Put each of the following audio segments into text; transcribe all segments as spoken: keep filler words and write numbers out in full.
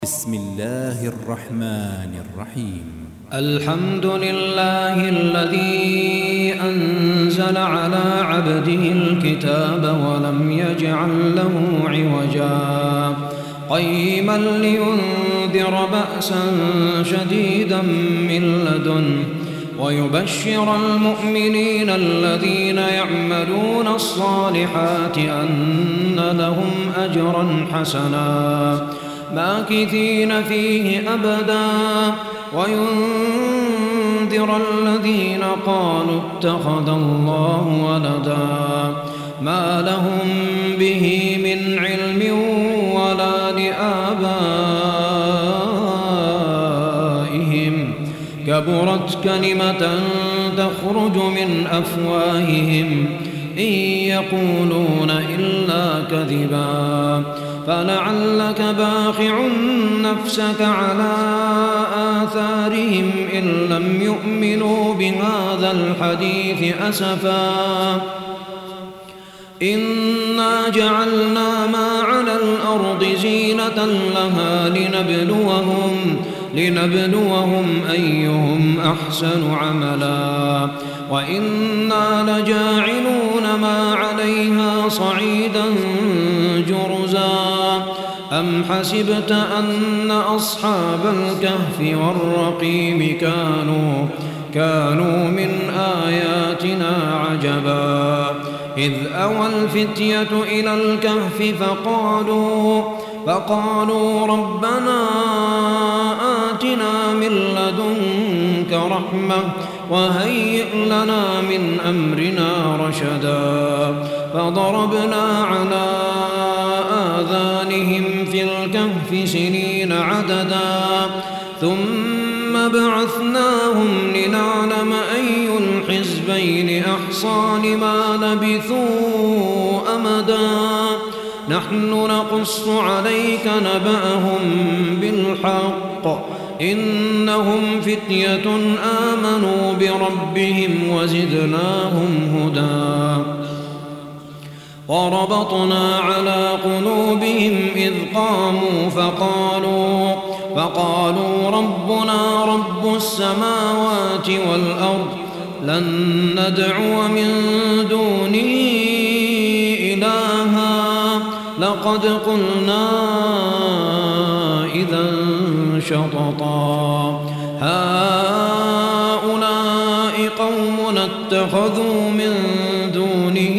بسم الله الرحمن الرحيم. الحمد لله الذي أنزل على عبده الكتاب ولم يجعل له عوجا قيما لينذر بأسا شديدا من لدنه ويبشر المؤمنين الذين يعملون الصالحات أن لهم أجرا حسنا ماكثين فيه أبدا وينذر الذين قالوا اتخذ الله ولدا ما لهم به من علم ولا لآبائهم كبرت كلمة تخرج من أفواههم إن يقولون إلا كذبا فلعلك باخع نفسك على آثارهم إن لم يؤمنوا بهذا الحديث أسفا إنا جعلنا ما على الأرض زينة لها لنبلوهم لنبلوهم أيهم أحسن عملا وإنا لجاعلون ما عليها صعيدا جرزا أم حسبت أن أصحاب الكهف والرقيم كانوا كانوا من آياتنا عجبا إذ أوى الفتية إلى الكهف فقالوا فقالوا ربنا آتنا من لدنك رحمة وهيئ لنا من أمرنا رشدا فضربنا على آذانهم في الكهف سنين عددا ثم بعثناهم لنعلم أي الحزبين أحصى لما لبثوا أمدا نحن نقص عليك نبأهم بالحق إنهم فتية آمنوا بربهم وزدناهم هدى وربطنا على قلوبهم إذ قاموا فقالوا فقالوا ربنا رب السماوات والأرض لن ندعو من دونه إلها لقد قلنا إذا شططا هؤلاء قومنا اتخذوا من دونه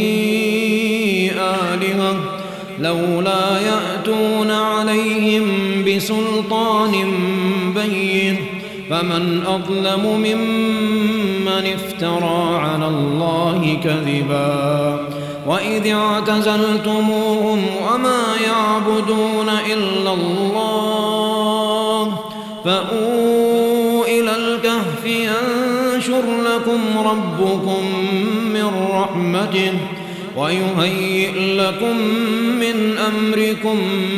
آلهة لولا يأتون عليهم بسلطان بين فمن أظلم ممن افترى على الله كذبا وإذ اعتزلتموهم وما يعبدون إلا الله فأووا إلى الكهف ينشر لكم ربكم من رحمته ويهيئ لكم من أمركم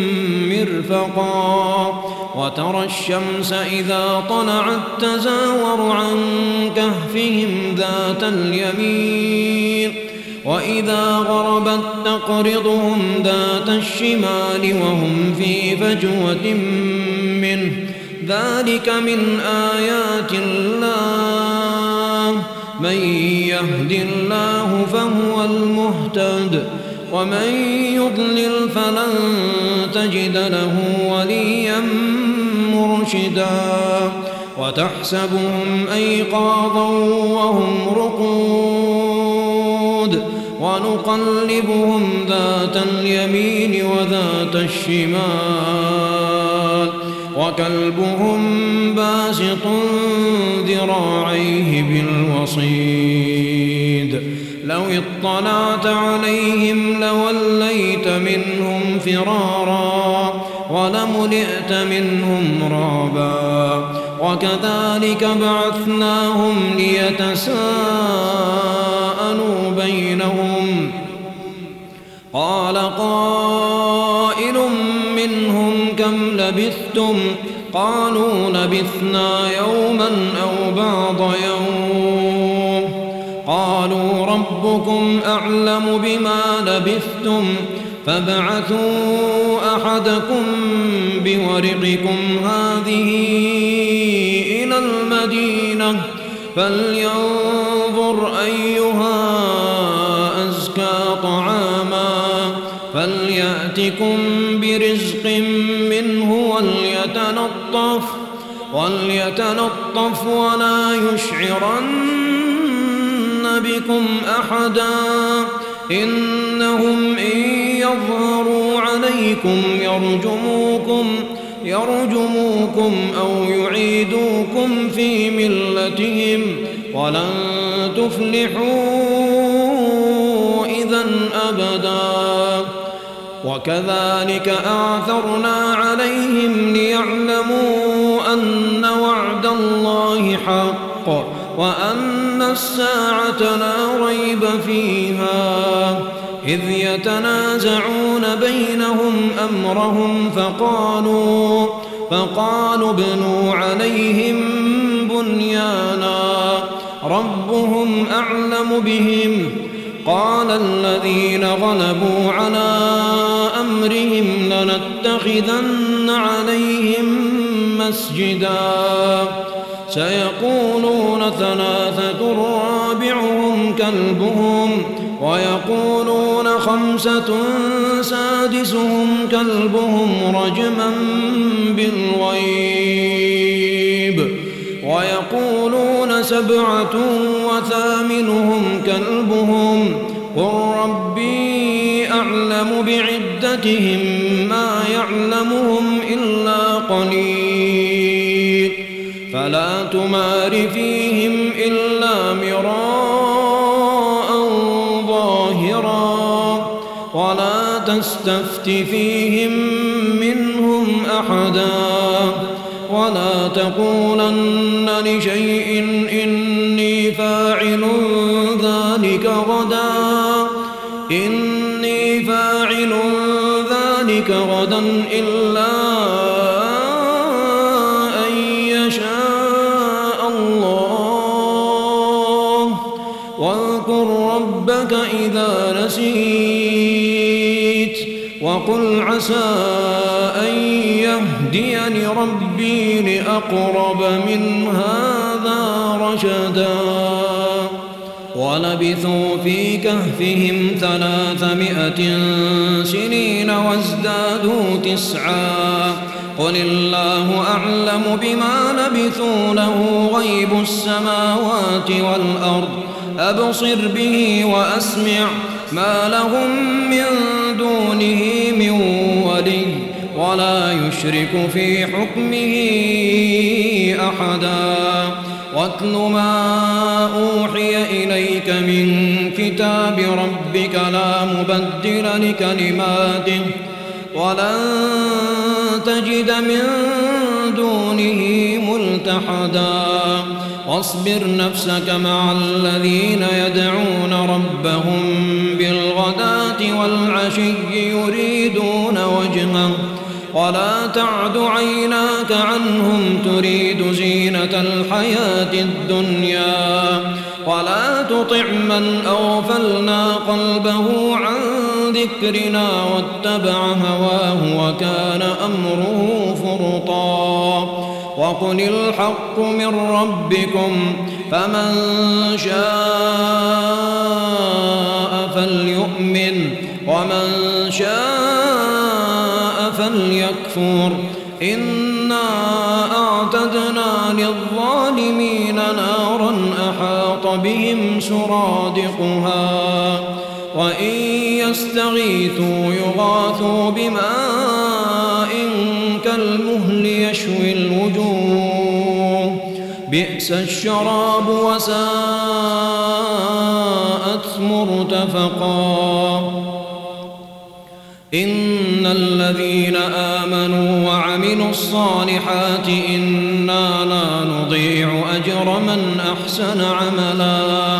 مرفقا وترى الشمس إذا طلعت تزاور عن كهفهم ذات اليمين وإذا غربت تقرضهم ذات الشمال وهم في فجوة منه ذلك من آيات الله من يهد الله فهو المهتد ومن يضلل فلن تجد له وليا مرشدا وتحسبهم أيقاظا وهم رقود ونقلبهم ذات اليمين وذات الشمال وكلبهم باسط ذراعيه بالوصيد لو اطلعت عليهم لوليت منهم فرارا ولملئت منهم رعبا وكذلك بعثناهم ليتساءلوا بينهم قال قائل منهم كم لبثتم قالوا لبثنا يوما أو بعض يوم قالوا ربكم أعلم بما لبثتم فابعثوا أحدكم بورقكم هذه إلى المدينة فلينظر أيها أزكى طعاما فليأتكم برزق منه وليتلطف وليتلطف ولا يشعرن بكم أحدا إنهم إن يظهروا عليكم يرجموكم يرجموكم أو يعيدوكم في ملتهم ولن تفلحوا إذا أبدا. وكذلك أعثرنا عليهم ليعلموا أن وعد الله حق وأن الساعة لا ريب فيها إذ يتنازعون بينهم أمرهم فقالوا فقالوا ابنوا عليهم بنيانا ربهم أعلم بهم قال الذين غلبوا على أمرهم لنتخذن عليهم مسجدا سيقولون ثلاثة رابعهم كلبهم ويقولون خمسة سادسهم كلبهم رجما بالغيب ويقولون سبعة وثامنهم كلبهم قل ربي أعلم بعدتهم ما يعلمهم إلا قليل فلا تمار فيهم إلا مراء ظاهرا ولا تستفت فيهم منهم أحدا ولا تقولن لشيء إني فاعل ذلك غدا إني فاعل ذلك غدا إلا أن يشاء الله واذكر ربك إذا نسيت وقل عسى أن يهديني ربي لأقرب من هذا رشدا ولبثوا في كهفهم ثلاثمائة سنين وازدادوا تسعا قل الله أعلم بما لبثوا له غيب السماوات والأرض أبصر به وأسمع ما لهم من دونه من ولي ولا يشرك في حكمه أحدا واتل ما أوحي إليك من كتاب ربك لا مبدل لكلماته ولن تجد من دونه ملتحدا واصبر نفسك مع الذين يدعون ربهم بالغداة والعشي يريدون وجهه ولا تعد عيناك عنهم تريد زينة الحياة الدنيا ولا تطع من أغفلنا قلبه عن ذكرنا واتبع هواه وكان أمره فرطا وقل الحق من ربكم فمن شاء فليؤمن ومن شاء فليكفر إنا أعتدنا للظالمين نارا أحاط بهم سرادقها وإن يستغيثوا يغاثوا بماء كالمهل يشوي الوجوه بئس الشراب وساءت مرتفقا إن الذين آمنوا وعملوا الصالحات إنا لا نضيع أجر من أحسن عملا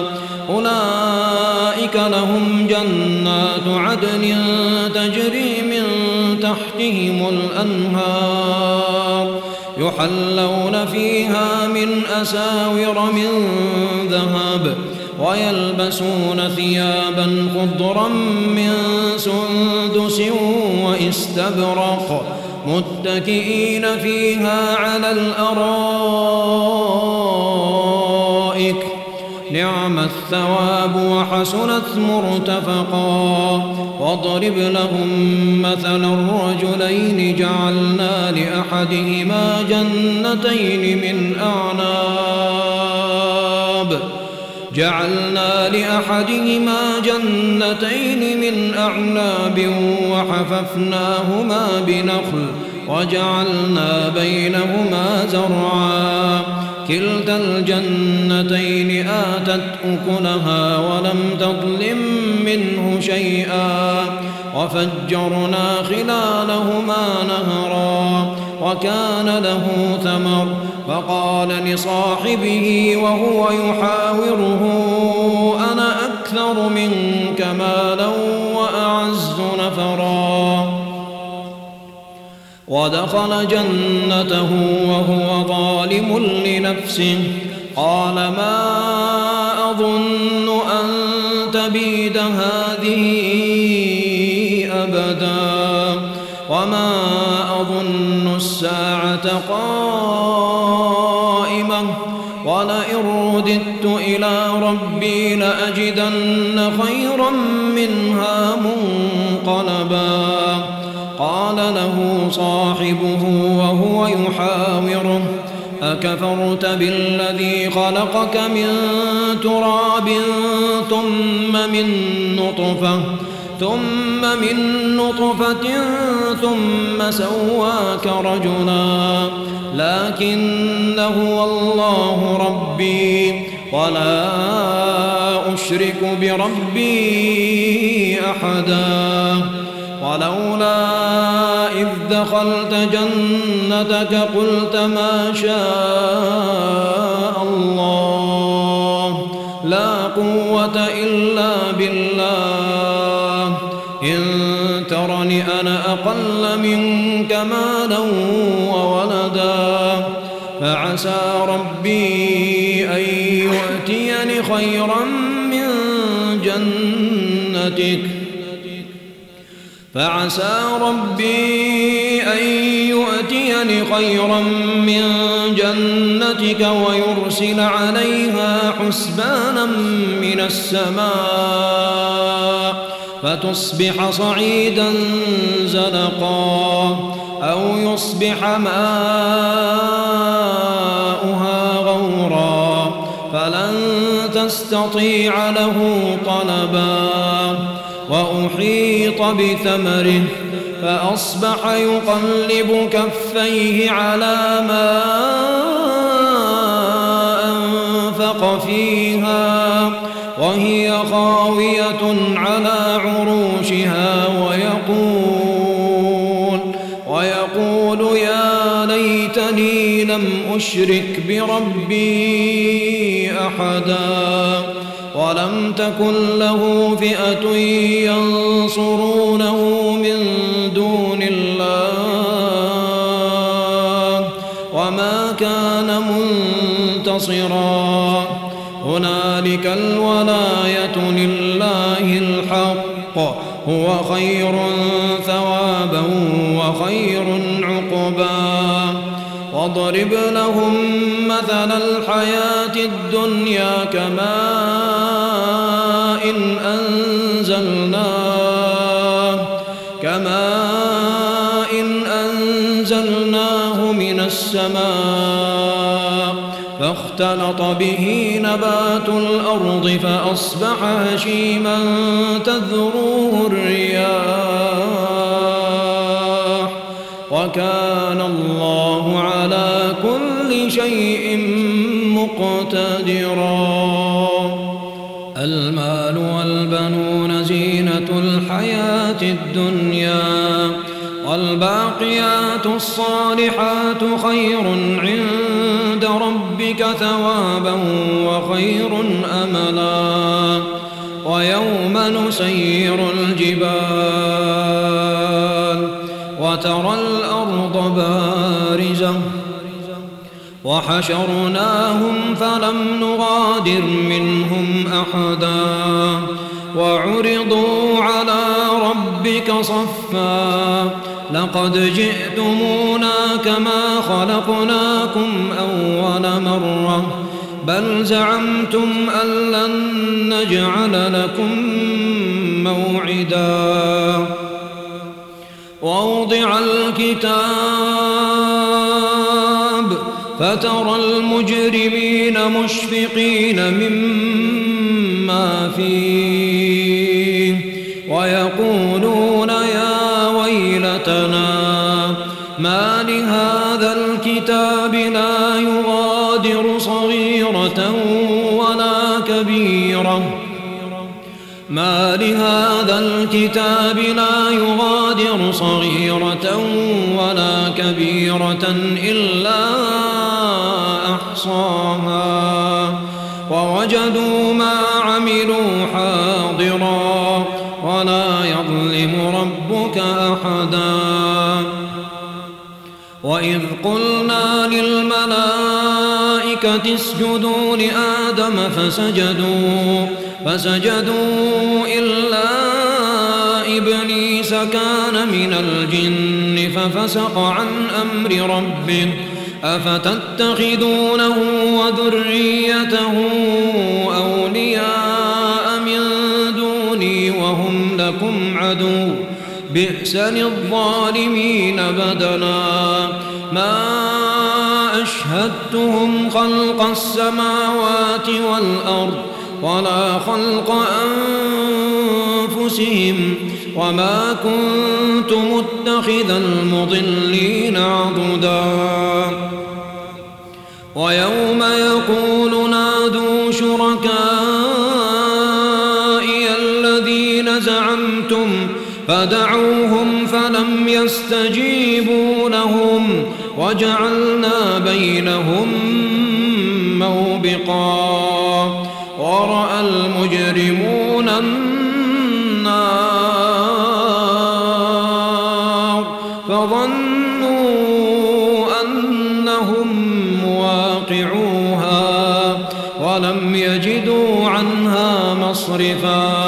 أولئك لهم جنات عدن تجري من تحتهم الأنهار يحلون فيها من أساور من ذهب ويلبسون ثيابا خضرا من سندس واستبرق متكئين فيها على الأرائك نعم الثواب وحسنت مرتفقا. واضرب لهم مثلا الرجلين جعلنا لأحدهما جنتين من أعناب جعلنا لأحدهما جنتين من أعناب وحففناهما بنخل وجعلنا بينهما زرعا كلتا الجنتين آتت أكلها ولم تظلم منه شيئا وفجرنا خلالهما نهرا وكان له ثمر فقال لصاحبه وهو يحاوره أنا أكثر منك مالا وأعز نفرا. ودخل جنته وهو ظالم لنفسه قال ما أظن أن تبيد هذه أبدا وما أظن الساعة قائمة ولئن رددت إلى ربي لأجدن خيرا منها منقلبا. قال له صاحبه وهو يحاوره أكفرت بالذي خلقك من تراب ثم من نطفة ثم من نطفة ثم سواك رجلا لكن هو الله ربي ولا أشرك بربي أحدا. ولولا إذ دخلت جنتك قلت ما شاء الله لا قوة إلا بالله إن ترني أنا أقل منك مالا وولدا فعسى ربي أن يؤتيني خيرا من جنتك فعسى ربي أن يؤتيني خيرا من جنتك ويرسل عليها حسبانا من السماء فتصبح صعيدا زلقا أو يصبح ماؤها غورا فلن تستطيع له طلبا. وأحيط بثمره فأصبح يقلب كفيه على ما أنفق فيها وهي خاوية على عروشها ويقول, ويقول يا ليتني لم أشرك بربي أحدا ولم تكن له فئة ينصرونه من دون الله وما كان منتصرا. هنالك الولاية لله الحق هو خير ثوابا وخير عقبا. واضرب لهم مثل الحياة الدنيا كماء إن أنزلناه كماء إن أنزلناه من السماء فاختلط به نبات الأرض فأصبح هشيما تذروه الرياح وكان الله على كل شيء مقتدرا. المال والبنون زينة الحياة الدنيا والباقيات الصالحات خير عند ربك ثوابا وخير أملا. ويوم نسير الجبال وترى الأرض بارزة وحشرناهم فلم نغادر منهم أحدا وعرضوا على ربك صفا لقد جئتمونا كما خلقناكم أول مرة بل زعمتم أن لن نجعل لكم موعدا ووضع الكتاب فترى المجرمين مشفقين مما فيه ويقولون يا ويلتنا ما لهذا الكتاب لا يغادر صغيرة ولا كبيرة ما لهذا الكتاب لا يغادر صغيرة ولا كبيرة إلا أحصاها ووجدوا ما عملوا حاضرا ولا يظلم ربك أحدا وإذ قلنا للملائكة اسجدوا لآدم فسجدوا فسجدوا إلا إبليس كان من الجن ففسق عن أمر ربه أفتتخذونه وذريته أولياء من دوني وهم لكم عدو بئس للظالمين بدلا ما أشهدتهم خلق السماوات والأرض ولا خلق أنفسهم وما كنت متخذ المضلين عضدا ويوم يقول نادوا شركائي الذين زعمتم فدعوهم فلم يستجيبوا لهم وجعلنا بينهم موبقا ورأى المجرمون النار فظنوا أنهم مواقعوها ولم يجدوا عنها مصرفا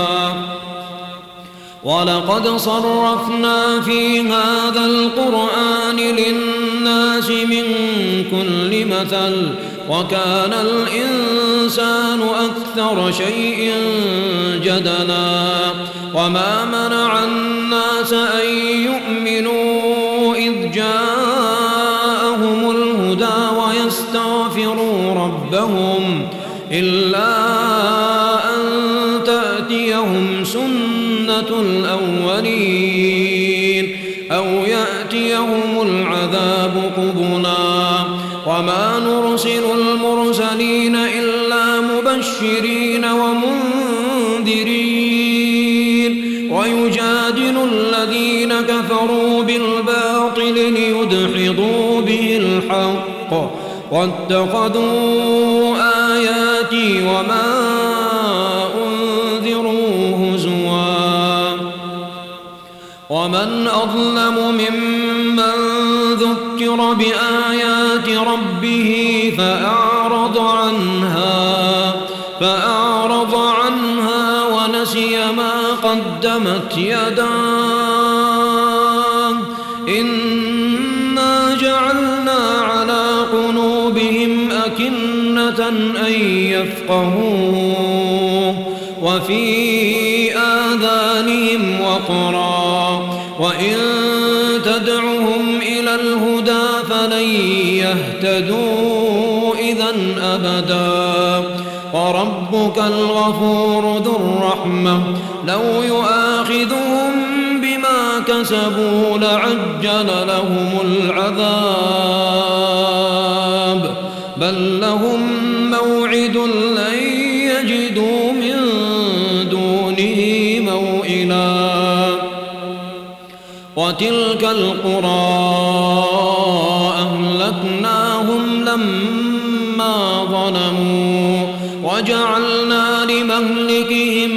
ولقد صرفنا في هذا القرآن للناس من كل مثل وكان الإنسان أكثر شيء جدلا وما منع الناس أن يؤمنوا إذ جاءهم الهدى ويستغفروا ربهم إلا أن تأتيهم سنة الأولين أو يأتيهم العذاب قبلا وما نرسل المرسلين إلا مبشرين ومنذرين ويجادل الذين كفروا بالباطل ليدحضوا به الحق واتخذوا آياتي وما أنذروا هزوا ومن أظلم ممن ذكر بآيات ربه فأعرض عنها فأعرض عنها ونسي ما قدمت يداه إنا جعلنا على قلوبهم أكنة أن يفقهوه وفي آذانهم وقرا وإن تدعهم إلى الهدى فلن يهتدوا إذن أبدا وربك الغفور ذو الرحمة لو يؤاخذهم بما كسبوا لعجل لهم العذاب بل لهم موعد لن يجدوا من دونه موئلا وتلك القرى أهلكناهم لما ظلموا وجعلنا لمهلكهم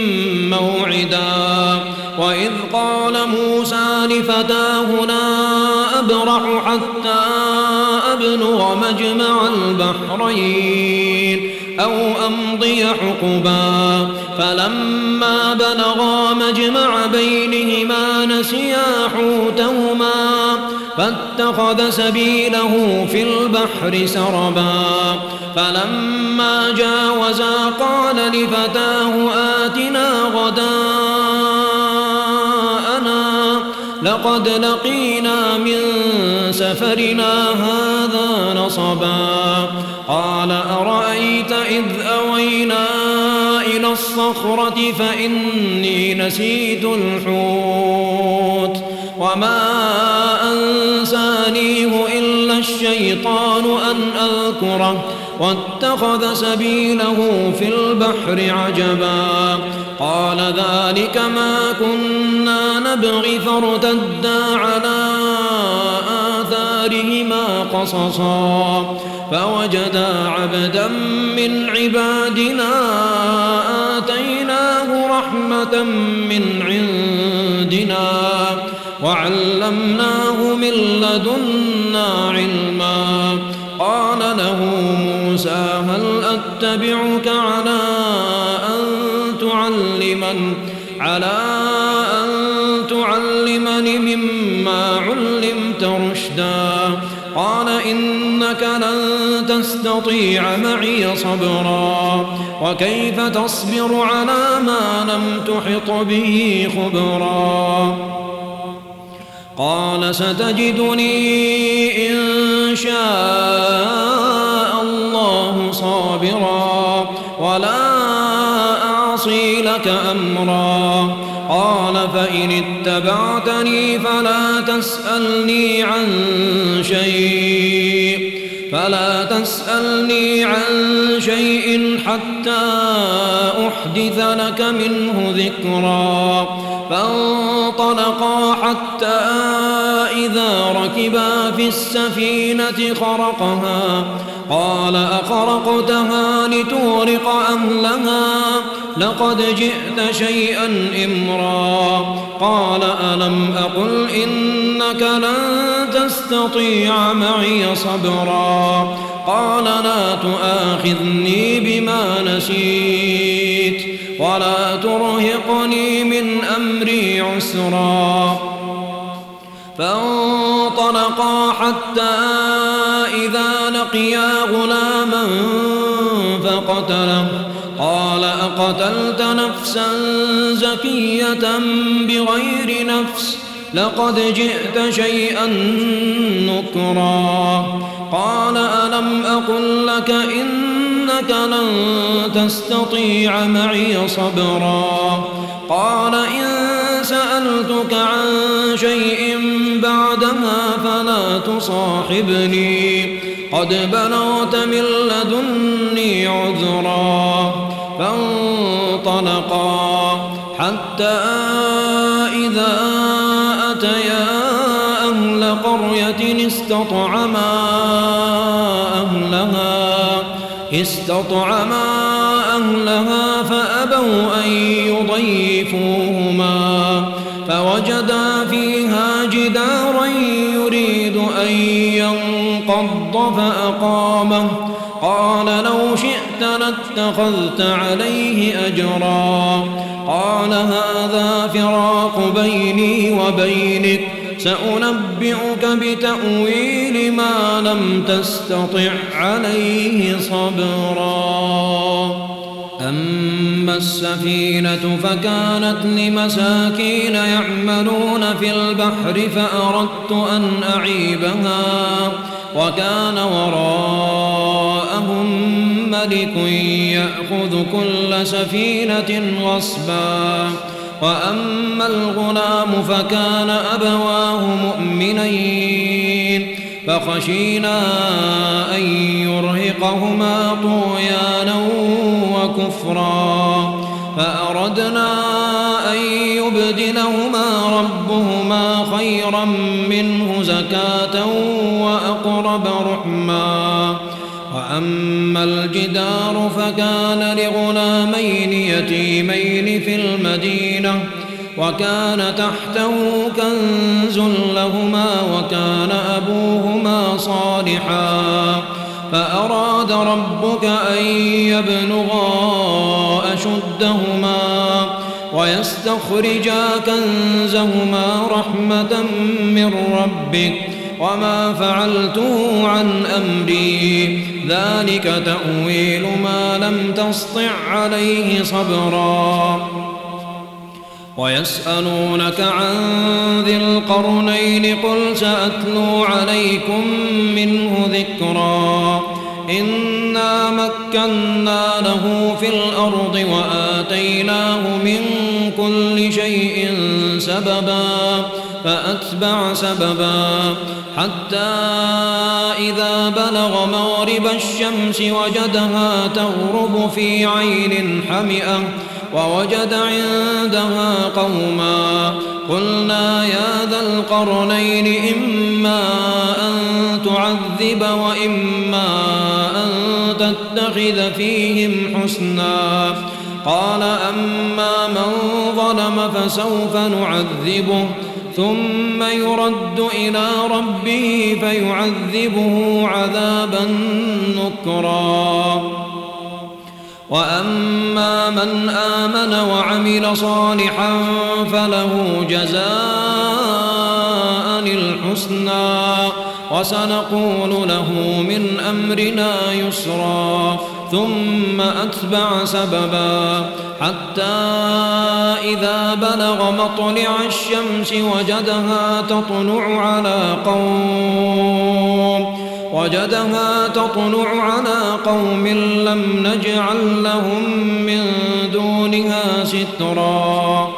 موعدا وإذ قال موسى لفتاه لا أبرح حتى أبلغ مجمع البحرين أو أمضي حقبا فلما بلغا مجمع بينهما نسيا حوتهما فاتخذ سبيله في البحر سربا فلما جاوزا قال لفتاه آتنا غداءنا لقد لقينا من سفرنا هذا نصبا قال أرأيت إذ أوينا إلى الصخرة فإني نسيت الحوت وما أنسانيه إلا الشيطان أن أذكره واتخذ سبيله في البحر عجبا قال ذلك ما كنا نبغي فارتدا على آثارهما قصصا فوجدا عبدا من عبادنا آتيناه رحمة من عندنا وعلمناه من لدنا علما قال له موسى هل أتبعك على أن تعلمن على أن تعلمني مما علمت رشدا قال إنك لن تستطيع معي صبرا وكيف تصبر على ما لم تحط به خبرا قال ستجدني إن شاء الله صابرا ولا أعصي لك أمرا قال فإن اتبعتني فلا تسألني عن شيء فلا تسألني عن شيء حتى أحدث لك منه ذكرا فانطلقا حتى إذا ركبا في السفينة خرقها قال أخرقتها لتغرق أهلها لقد جئت شيئا إمرا قال ألم أقل إنك لن تستطيع معي صبرا قال لا تؤاخذني بما نسيت ولا ترهقني من أمري عسرا فانطلقا حتى إذا لقيا غلاما فقتله قال أقتلت نفسا زكية بغير نفس لقد جئت شيئا نكرا قال ألم أقل لك إنك لن تستطيع معي صبرا قال إن سألتك عن شيء بعدها فلا تصاحبني قد بلغت من لدني عذرا فانطلقا حتى إذا أتيا أهل قرية استطعما أهلها استطعما أهلها فأبوا أن يضيفوهما فوجدا فيها جدارا يريد أن ينقض فأقامه قال لو شئت لاتخذت عليه أجرا قال هذا فراق بيني وبينك سأنبئك بتأويل ما لم تستطع عليه صبرا أما السفينة فكانت لمساكين يعملون في البحر فأردت أن أعيبها وكان وراءهم ملك يأخذ كل سفينة غصبا وأما الغلام فكان أبواه مؤمنين فخشينا أن يرهقهما طغيانا وكفرا فأردنا أن يبدلهما ربهما خيرا منه زكاة وأقرب رحما وأما الجدار فكان لغلامين يتيمين في المدينة وكان تحته كنز لهما وكان أبوهما صالحا فأراد ربك أن يبلغا أشدهما ويستخرجا كنزهما رحمة من ربك وما فعلته عن أمري ذلك تأويل ما لم تسطع عليه صبرا ويسألونك عن ذي القرنين قل سأتلو عليكم منه ذكرا إنا مكنا له في الأرض وآتيناه من كل شيء سببا فأتبع سببا حتى إذا بلغ مغرب الشمس وجدها تغرب في عين حمئة ووجد عندها قوما قلنا يا ذا القرنين إما أن تعذب وإما أن تتخذ فيهم حسنا قال أما من ظلم فسوف نعذبه ثم يرد إلى ربه فيعذبه عذابا نكرا وأما من آمن وعمل صالحا فله جزاء الحسنى وسنقول له من أمرنا يسرا ثم أتبع سببا حتى إذا بلغ مطلع الشمس وجدها تطلع على قوم وجدها تطلع على قوم لم نجعل لهم من دونها سترا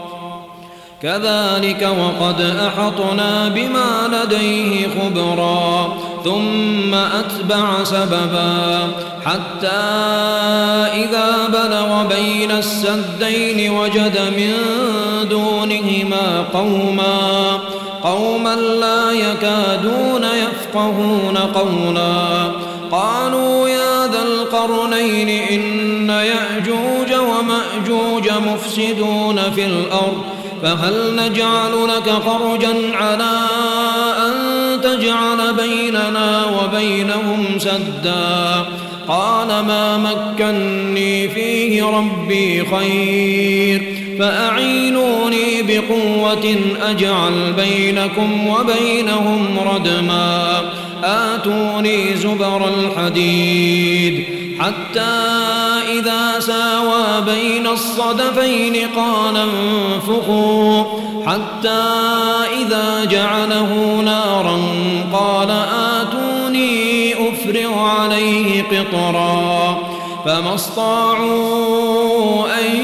كذلك وقد أحطنا بما لديه خبرا ثم أتبع سببا حتى إذا بلغ بين السدين وجد من دونهما قوما قوما لا يكادون يفقهون قولا قالوا يا ذا القرنين إن يأجوج ومأجوج مفسدون في الأرض فهل نجعل لك خرجا على أن تجعل بيننا وبينهم سدا قال ما مكني فيه ربي خير فأعينوني بقوة أجعل بينكم وبينهم ردما آتوني زبر الحديد حتى إذا ساوى بين الصدفين قال انفخوا حتى إذا جعله نارا قال آتوني أفرغ عليه قطرا فما استطاعوا أن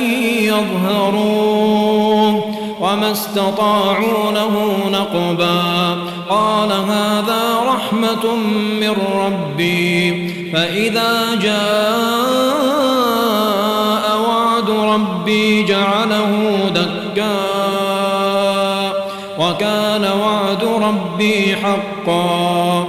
يظهروه وما استطاعوا له نقبا قال هذا رحمة من ربي فإذا جاء وعد ربي جعله دكا وكان وعد ربي حقا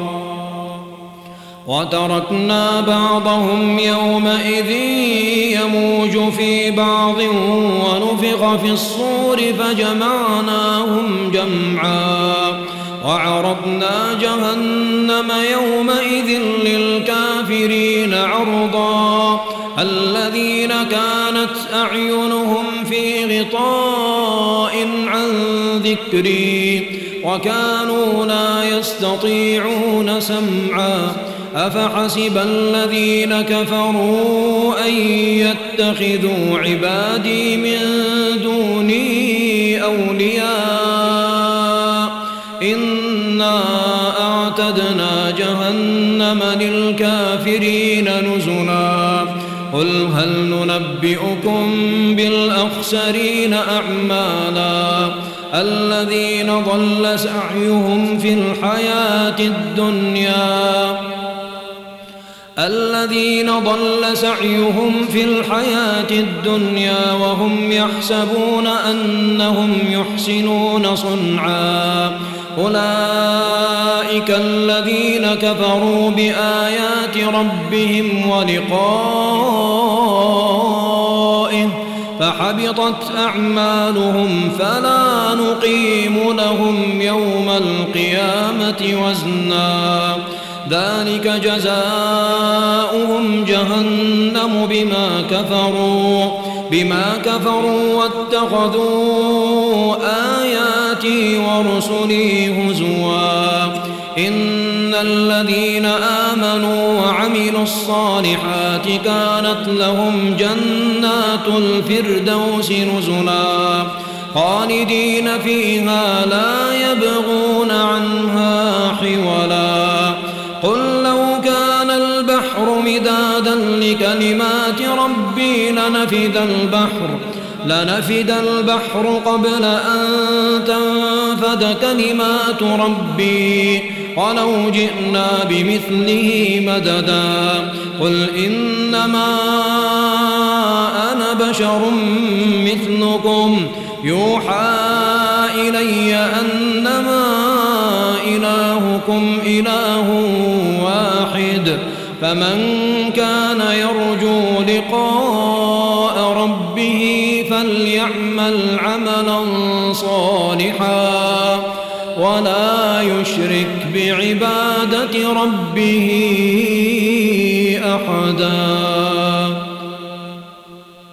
وتركنا بعضهم يومئذ يموج في بعض ونفخ في الصور فجمعناهم جمعا وعرضنا جهنم يومئذ للكافرين عرضا الذين كانت أعينهم في غطاء عن ذكري وكانوا لا يستطيعون سمعا أفحسب الذين كفروا أن يتخذوا عبادي من دوني أولياء إنا أعتدنا جهنم للكافرين نزلا قل هل ننبئكم بالأخسرين أعمالا الذين ضل سعيهم في الحياة الدنيا الذين ضل سعيهم في الحياة الدنيا وهم يحسبون أنهم يحسنون صنعا أولئك الذين كفروا بآيات ربهم ولقائه فحبطت أعمالهم فلا نقيم لهم يوم القيامة وزنا ذلك جزاؤهم جهنم بما كفروا بما كفروا واتخذوا آياتي ورسلي هزوا إن الذين آمنوا وعملوا الصالحات كانت لهم جنات الفردوس نزلا خالدين فيها لا يبغون عنها حولا قل لو كان البحر مدادا لكلمات ربي لنفد البحر لنفد البحر قبل أن تنفد كلمات ربي ولو جئنا بمثله مددا قل إنما أنا بشر مثلكم يوحى إلي أنما إلهكم إله واحد فمن كان يرجو لقاء ربه فليعمل عملا صالحا ولا يشرك بعبادة ربه أحدا.